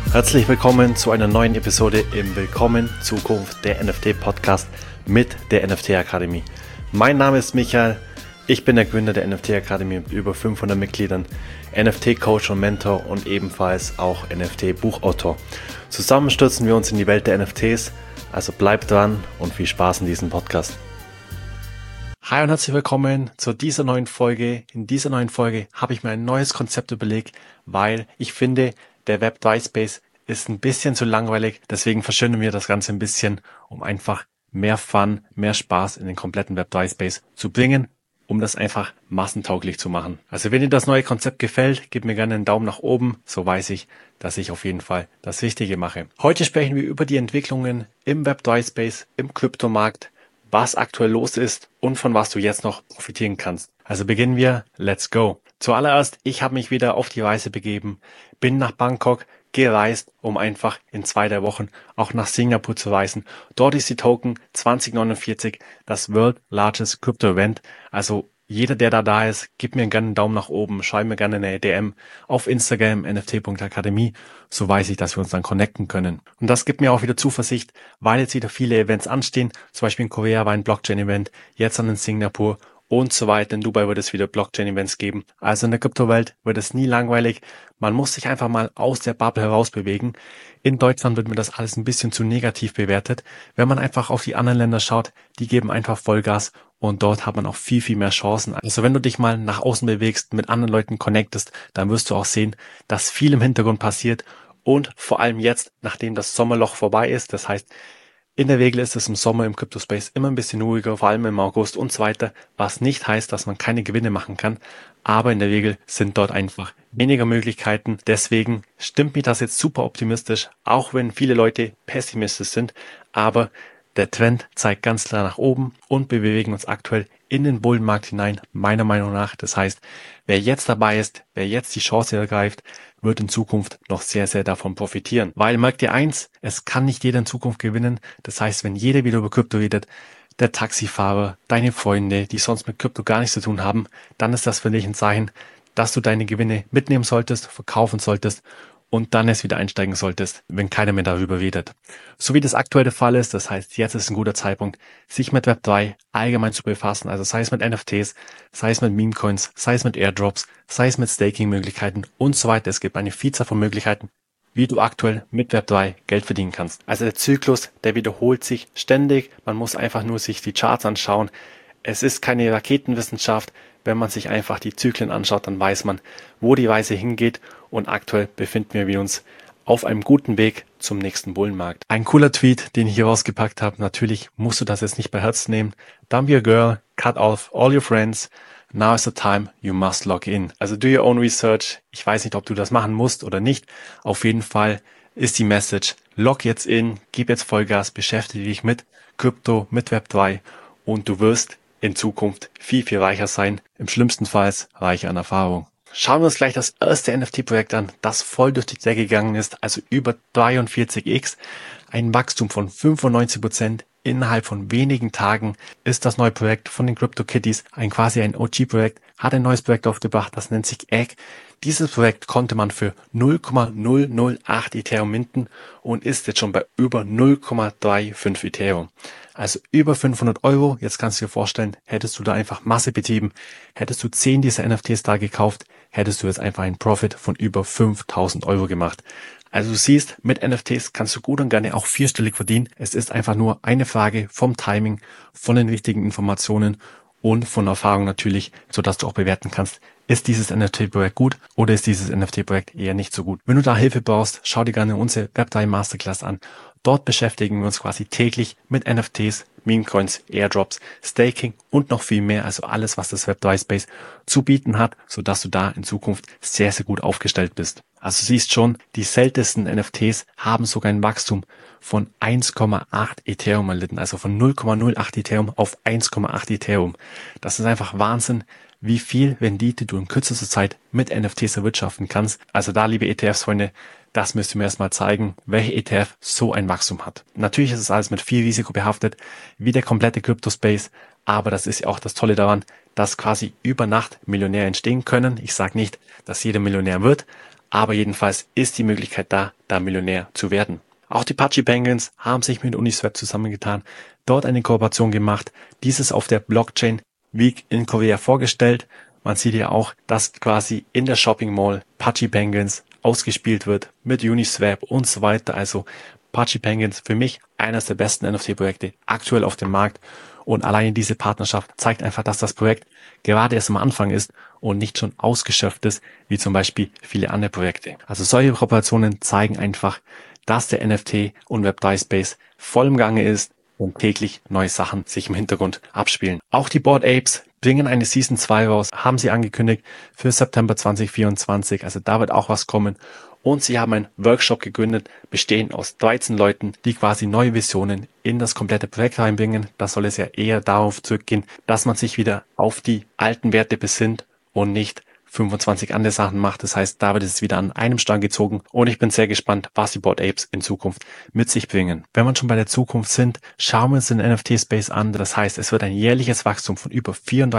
Herzlich willkommen zu einer neuen Episode im Willkommen Zukunft der NFT Podcast mit der NFT Akademie. Mein Name ist Michael, ich bin der Gründer der NFT Akademie mit über 500 Mitgliedern, NFT Coach und Mentor und ebenfalls auch NFT Buchautor. Zusammen stürzen wir uns in die Welt der NFTs, also bleibt dran und viel Spaß in diesem Podcast. Hi und herzlich willkommen zu dieser neuen Folge. In dieser neuen Folge habe ich mir ein neues Konzept überlegt, weil ich finde, der Web3-Space ist ein bisschen zu langweilig. Deswegen verschönern wir das Ganze ein bisschen, um einfach mehr Fun, mehr Spaß in den kompletten Web3-Space zu bringen, um das einfach massentauglich zu machen. Also wenn dir das neue Konzept gefällt, gib mir gerne einen Daumen nach oben. So weiß ich, dass ich auf jeden Fall das Richtige mache. Heute sprechen wir über die Entwicklungen im Web3-Space, im Kryptomarkt, was aktuell los ist und von was du jetzt noch profitieren kannst. Also beginnen wir, let's go. Zuallererst, ich habe mich wieder auf die Reise begeben, bin nach Bangkok gereist, um einfach in 2-3 Wochen auch nach Singapur zu reisen. Dort ist die Token 2049 das World Largest Crypto Event. Also jeder, der da ist, gib mir gerne einen Daumen nach oben, schreib mir gerne eine DM auf Instagram nft.akademie, so weiß ich, dass wir uns dann connecten können. Und das gibt mir auch wieder Zuversicht, weil jetzt wieder viele Events anstehen. Zum Beispiel in Korea war ein Blockchain-Event, jetzt dann in Singapur und so weiter. In Dubai wird es wieder Blockchain-Events geben. Also in der Kryptowelt wird es nie langweilig. Man muss sich einfach mal aus der Bubble herausbewegen. In Deutschland wird mir das alles ein bisschen zu negativ bewertet. Wenn man einfach auf die anderen Länder schaut, die geben einfach Vollgas und dort hat man auch viel, viel mehr Chancen. Also wenn du dich mal nach außen bewegst, mit anderen Leuten connectest, dann wirst du auch sehen, dass viel im Hintergrund passiert und vor allem jetzt, nachdem das Sommerloch vorbei ist, das heißt, in der Regel ist es im Sommer im Crypto-Space immer ein bisschen ruhiger, vor allem im August und so weiter, was nicht heißt, dass man keine Gewinne machen kann, aber in der Regel sind dort einfach weniger Möglichkeiten. Deswegen stimmt mich das jetzt super optimistisch, auch wenn viele Leute pessimistisch sind, aber der Trend zeigt ganz klar nach oben und wir bewegen uns aktuell in den Bullenmarkt hinein, meiner Meinung nach. Das heißt, wer jetzt dabei ist, wer jetzt die Chance ergreift, wird in Zukunft noch sehr, sehr davon profitieren. Weil merkt ihr eins, es kann nicht jeder in Zukunft gewinnen. Das heißt, wenn jeder wieder über Krypto redet, der Taxifahrer, deine Freunde, die sonst mit Krypto gar nichts zu tun haben, dann ist das für dich ein Zeichen, dass du deine Gewinne mitnehmen solltest, verkaufen solltest und dann erst wieder einsteigen solltest, wenn keiner mehr darüber redet. So wie das aktuell der Fall ist, das heißt, jetzt ist ein guter Zeitpunkt, sich mit Web3 allgemein zu befassen, also sei es mit NFTs, sei es mit Meme-Coins, sei es mit Airdrops, sei es mit Staking-Möglichkeiten und so weiter. Es gibt eine Vielzahl von Möglichkeiten, wie du aktuell mit Web3 Geld verdienen kannst. Also der Zyklus, der wiederholt sich ständig, man muss einfach nur sich die Charts anschauen. Es ist keine Raketenwissenschaft, wenn man sich einfach die Zyklen anschaut, dann weiß man, wo die Reise hingeht und aktuell befinden wir uns auf einem guten Weg zum nächsten Bullenmarkt. Ein cooler Tweet, den ich hier rausgepackt habe, natürlich musst du das jetzt nicht bei Herzen nehmen. Don't be a girl, cut off all your friends, now is the time you must log in. Also do your own research, ich weiß nicht, ob du das machen musst oder nicht, auf jeden Fall ist die Message, log jetzt in, gib jetzt Vollgas, beschäftige dich mit Krypto, mit Web3 und du wirst in Zukunft viel, viel reicher sein, im schlimmsten Fall reicher an Erfahrung. Schauen wir uns gleich das erste NFT-Projekt an, das voll durch die Decke gegangen ist, also über 43x, ein Wachstum von 95%. Innerhalb von wenigen Tagen ist das neue Projekt von den CryptoKitties, quasi ein OG-Projekt, hat ein neues Projekt aufgebracht, das nennt sich Egg. Dieses Projekt konnte man für 0,008 Ethereum minten und ist jetzt schon bei über 0,35 Ethereum. Also über 500 Euro. Jetzt kannst du dir vorstellen, hättest du da einfach Masse betrieben, hättest du 10 dieser NFTs da gekauft, hättest du jetzt einfach einen Profit von über 5.000 Euro gemacht. Also du siehst, mit NFTs kannst du gut und gerne auch vierstellig verdienen. Es ist einfach nur eine Frage vom Timing, von den richtigen Informationen und von Erfahrung natürlich, sodass du auch bewerten kannst, ist dieses NFT-Projekt gut oder ist dieses NFT-Projekt eher nicht so gut. Wenn du da Hilfe brauchst, schau dir gerne unsere Web3 Masterclass an. Dort beschäftigen wir uns quasi täglich mit NFTs, Meme-Coins, Airdrops, Staking und noch viel mehr, also alles, was das Web3-Space zu bieten hat, sodass du da in Zukunft sehr, sehr gut aufgestellt bist. Also siehst schon, die seltensten NFTs haben sogar ein Wachstum von 1,8 Ethereum erlitten, also von 0,08 Ethereum auf 1,8 Ethereum. Das ist einfach Wahnsinn, wie viel Rendite du in kürzester Zeit mit NFTs erwirtschaften kannst. Also da, liebe ETFs-Freunde, das müsst ihr mir erstmal zeigen, welche ETF so ein Wachstum hat. Natürlich ist es alles mit viel Risiko behaftet, wie der komplette Crypto-Space, aber das ist ja auch das Tolle daran, dass quasi über Nacht Millionäre entstehen können. Ich sage nicht, dass jeder Millionär wird, aber jedenfalls ist die Möglichkeit da Millionär zu werden. Auch die Pudgy Penguins haben sich mit Uniswap zusammengetan, dort eine Kooperation gemacht, dieses auf der Blockchain Week in Korea vorgestellt. Man sieht ja auch, dass quasi in der Shopping Mall Pudgy Penguins ausgespielt wird mit Uniswap und so weiter. Also Pudgy Penguins für mich eines der besten NFT-Projekte aktuell auf dem Markt. Und alleine diese Partnerschaft zeigt einfach, dass das Projekt gerade erst am Anfang ist und nicht schon ausgeschöpft ist, wie zum Beispiel viele andere Projekte. Also solche Kooperationen zeigen einfach, dass der NFT- und Web3-Space voll im Gange ist und täglich neue Sachen sich im Hintergrund abspielen. Auch die Bored Apes bringen eine Season 2 raus, haben sie angekündigt für September 2024. Also da wird auch was kommen. Und sie haben einen Workshop gegründet, bestehend aus 13 Leuten, die quasi neue Visionen in das komplette Projekt reinbringen. Da soll es ja eher darauf zurückgehen, dass man sich wieder auf die alten Werte besinnt und nicht 25 andere Sachen macht. Das heißt, da wird es wieder an einem Strang gezogen und ich bin sehr gespannt, was die Bored Apes in Zukunft mit sich bringen. Wenn wir schon bei der Zukunft sind, schauen wir uns den NFT-Space an. Das heißt, es wird ein jährliches Wachstum von über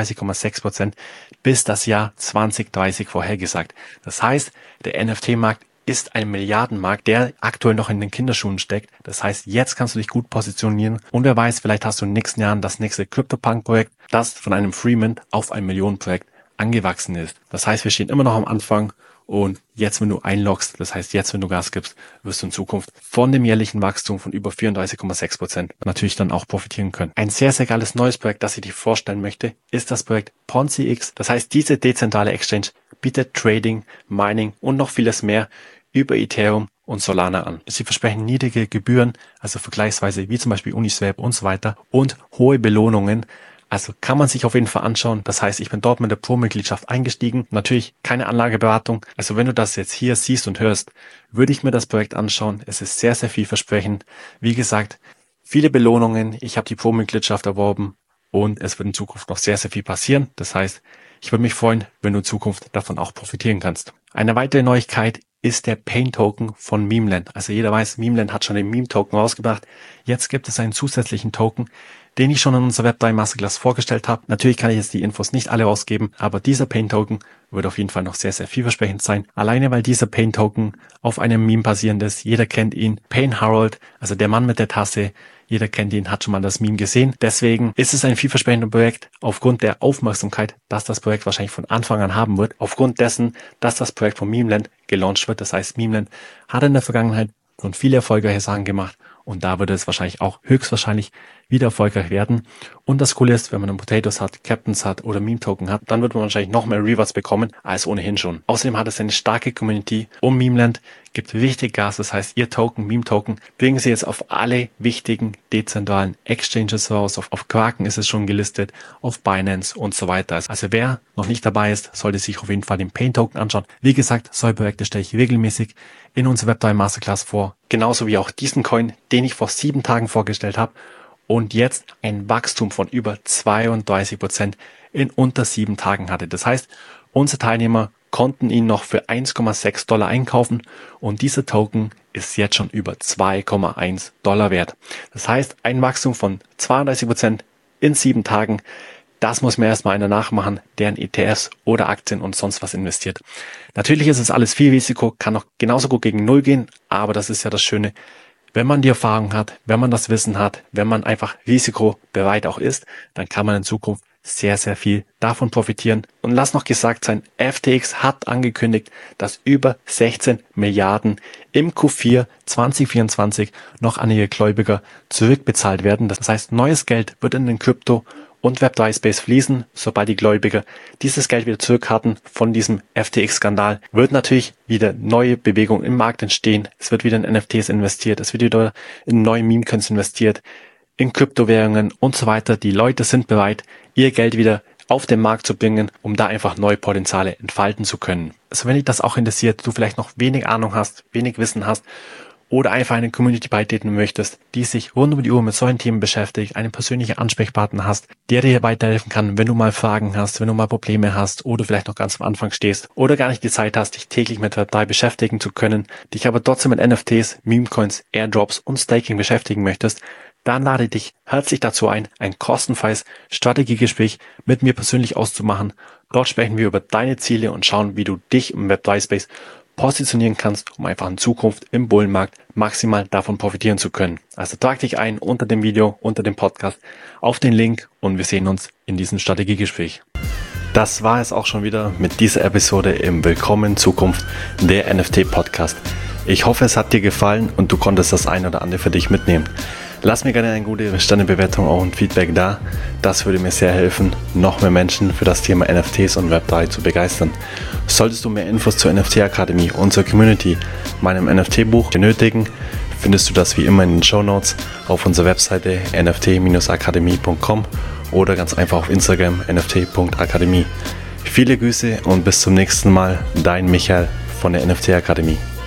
34,6% bis das Jahr 2030 vorhergesagt. Das heißt, der NFT-Markt ist ein Milliardenmarkt, der aktuell noch in den Kinderschuhen steckt. Das heißt, jetzt kannst du dich gut positionieren und wer weiß, vielleicht hast du in den nächsten Jahren das nächste CryptoPunk-Projekt, das von einem Freemint auf ein Millionenprojekt angewachsen ist. Das heißt, wir stehen immer noch am Anfang und jetzt, wenn du einloggst, das heißt jetzt, wenn du Gas gibst, wirst du in Zukunft von dem jährlichen Wachstum von über 34,6% natürlich dann auch profitieren können. Ein sehr, sehr geiles neues Projekt, das ich dir vorstellen möchte, ist das Projekt PonziX. Das heißt, diese dezentrale Exchange bietet Trading, Mining und noch vieles mehr über Ethereum und Solana an. Sie versprechen niedrige Gebühren, also vergleichsweise wie zum Beispiel Uniswap und so weiter und hohe Belohnungen. Also kann man sich auf jeden Fall anschauen. Das heißt, ich bin dort mit der Pro-Mitgliedschaft eingestiegen. Natürlich keine Anlageberatung. Also wenn du das jetzt hier siehst und hörst, würde ich mir das Projekt anschauen. Es ist sehr, sehr vielversprechend. Wie gesagt, viele Belohnungen. Ich habe die Pro-Mitgliedschaft erworben und es wird in Zukunft noch sehr, sehr viel passieren. Das heißt, ich würde mich freuen, wenn du in Zukunft davon auch profitieren kannst. Eine weitere Neuigkeit ist der Pain-Token von Memeland. Also jeder weiß, Memeland hat schon den Meme-Token rausgebracht. Jetzt gibt es einen zusätzlichen Token, den ich schon in unserer Web3 Masterclass vorgestellt habe. Natürlich kann ich jetzt die Infos nicht alle rausgeben, aber dieser Pain-Token wird auf jeden Fall noch sehr, sehr vielversprechend sein. Alleine weil dieser Pain-Token auf einem Meme basierend ist. Jeder kennt ihn. Pain Harold, also der Mann mit der Tasse. Jeder kennt ihn, hat schon mal das Meme gesehen. Deswegen ist es ein vielversprechendes Projekt aufgrund der Aufmerksamkeit, dass das Projekt wahrscheinlich von Anfang an haben wird. Aufgrund dessen, dass das Projekt von Memeland gelauncht wird. Das heißt, Memeland hat in der Vergangenheit schon viele erfolgreiche Sachen gemacht. Und da würde es wahrscheinlich auch höchstwahrscheinlich wieder erfolgreich werden. Und das Coole ist, wenn man einen Potatoes hat, Captains hat oder Meme-Token hat, dann wird man wahrscheinlich noch mehr Rewards bekommen als ohnehin schon. Außerdem hat es eine starke Community um Memeland, gibt richtig Gas. Das heißt, ihr Token, Meme-Token, bringen sie jetzt auf alle wichtigen dezentralen Exchanges raus. Auf Kraken ist es schon gelistet, auf Binance und so weiter. Also wer noch nicht dabei ist, sollte sich auf jeden Fall den Pain-Token anschauen. Wie gesagt, solche Projekte stelle ich regelmäßig in unserer Web3 Masterclass vor. Genauso wie auch diesen Coin, den ich vor 7 Tagen vorgestellt habe. Und jetzt ein Wachstum von über 32% in unter 7 Tagen hatte. Das heißt, unsere Teilnehmer konnten ihn noch für $1,6 einkaufen und dieser Token ist jetzt schon über $2,1 wert. Das heißt, ein Wachstum von 32% in 7 Tagen, das muss mir erstmal einer nachmachen, der in ETFs oder Aktien und sonst was investiert. Natürlich ist es alles viel Risiko, kann auch genauso gut gegen Null gehen, aber das ist ja das Schöne. Wenn man die Erfahrung hat, wenn man das Wissen hat, wenn man einfach risikobereit auch ist, dann kann man in Zukunft sehr, sehr viel davon profitieren. Und lass noch gesagt sein, FTX hat angekündigt, dass über 16 Milliarden im Q4 2024 noch an ihre Gläubiger zurückbezahlt werden. Das heißt, neues Geld wird in den Krypto- und Web3-Space fließen, sobald die Gläubiger dieses Geld wieder zurück hatten von diesem FTX-Skandal, wird natürlich wieder neue Bewegung im Markt entstehen. Es wird wieder in NFTs investiert, es wird wieder in neue Meme-Coins investiert, in Kryptowährungen und so weiter. Die Leute sind bereit, ihr Geld wieder auf den Markt zu bringen, um da einfach neue Potenziale entfalten zu können. Also wenn dich das auch interessiert, du vielleicht noch wenig Ahnung hast, wenig Wissen hast, oder einfach eine Community beitreten möchtest, die sich rund um die Uhr mit solchen Themen beschäftigt, einen persönlichen Ansprechpartner hast, der dir weiterhelfen kann, wenn du mal Fragen hast, wenn du mal Probleme hast oder vielleicht noch ganz am Anfang stehst oder gar nicht die Zeit hast, dich täglich mit Web3 beschäftigen zu können, dich aber trotzdem mit NFTs, Memecoins, Airdrops und Staking beschäftigen möchtest, dann lade dich herzlich dazu ein kostenfreies Strategiegespräch mit mir persönlich auszumachen. Dort sprechen wir über deine Ziele und schauen, wie du dich im Web3-Space positionieren kannst, um einfach in Zukunft im Bullenmarkt maximal davon profitieren zu können. Also trag dich ein unter dem Video, unter dem Podcast auf den Link und wir sehen uns in diesem Strategiegespräch. Das war es auch schon wieder mit dieser Episode im Willkommen in Zukunft, der NFT-Podcast. Ich hoffe, es hat dir gefallen und du konntest das ein oder andere für dich mitnehmen. Lass mir gerne eine gute Sternebewertung und Feedback da. Das würde mir sehr helfen, noch mehr Menschen für das Thema NFTs und Web3 zu begeistern. Solltest du mehr Infos zur NFT-Akademie, unserer Community, meinem NFT-Buch benötigen, findest du das wie immer in den Shownotes auf unserer Webseite nft-akademie.com oder ganz einfach auf Instagram nft.akademie. Viele Grüße und bis zum nächsten Mal, dein Michael von der NFT-Akademie.